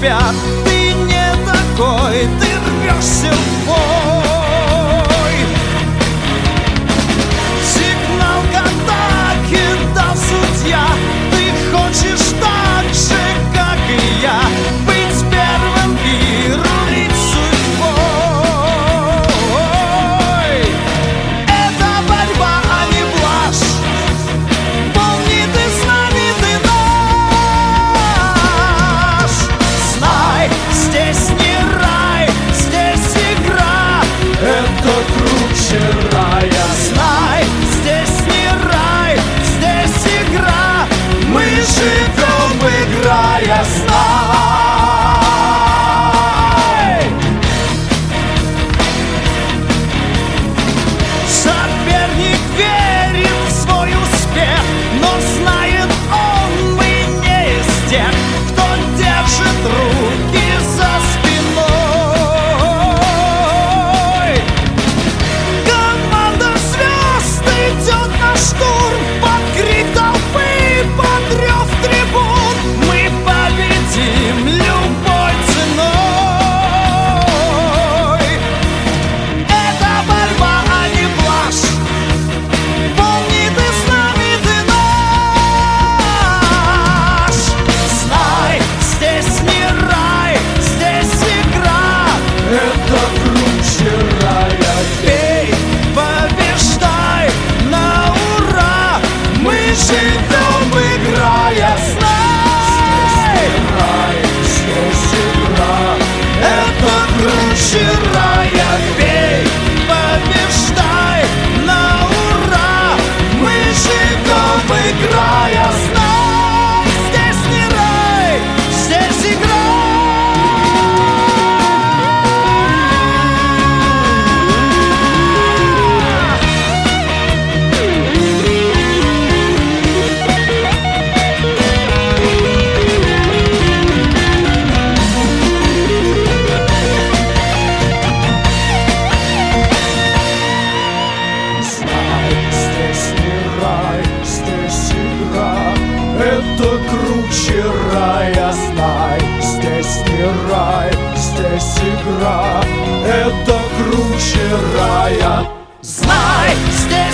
спят. Ты не такой, ты рвешься в бой. Сигнал к атаке дал судья. Ты хочешь так же, как и я, быть первым и рулить судьбой. Это борьба, а не блажь. Помни, ты с нами, ты наш. Знай, здесь не рай, здесь игра. Это круче рая. Знай, здесь не рай, здесь игра. Мы живем, играя, знай. Соперник верит в свой успех, но знает он, мы не из тех, кто держит руки за спиной. Команда звезд идет на штурм, под крик толпы, под рев трибун. Мы победим любой ценой. Это борьба, а не блажь. Помни, ты с нами, ты наш. Знай, здесь не рай, здесь игра. Это круче рая. Пей, побеждай на ура. Мы живем, играя, знай. Здесь игра. Это круче рая. Пей, побеждай на ура. Мы живем, играя, знай. Здесь не рай, здесь игра. Знай, здесь не рай, здесь игра. Это круче рая. Знай, здесь не рай, здесь игра. Это круче рая. Знай, здесь